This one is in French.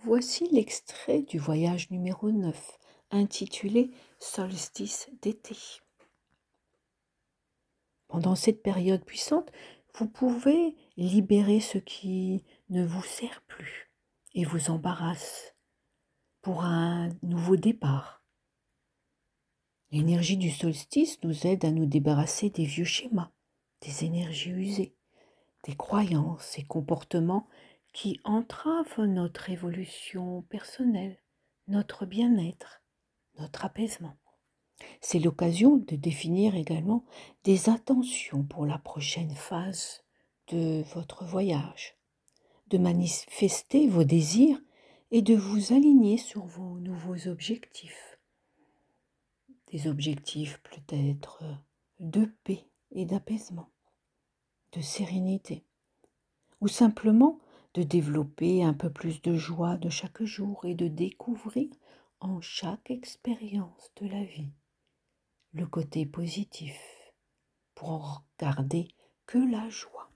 Voici l'extrait du voyage numéro 9, intitulé Solstice d'été. Pendant cette période puissante, vous pouvez libérer ce qui ne vous sert plus et vous embarrasse pour un nouveau départ. L'énergie du solstice nous aide à nous débarrasser des vieux schémas, des énergies usées, des croyances et comportements qui entravent notre évolution personnelle, notre bien-être, notre apaisement. C'est l'occasion de définir également des intentions pour la prochaine phase de votre voyage, de manifester vos désirs et de vous aligner sur vos nouveaux objectifs. Des objectifs peut-être de paix et d'apaisement, de sérénité, ou simplement de développer un peu plus de joie de chaque jour et de découvrir en chaque expérience de la vie le côté positif pour en garder que la joie.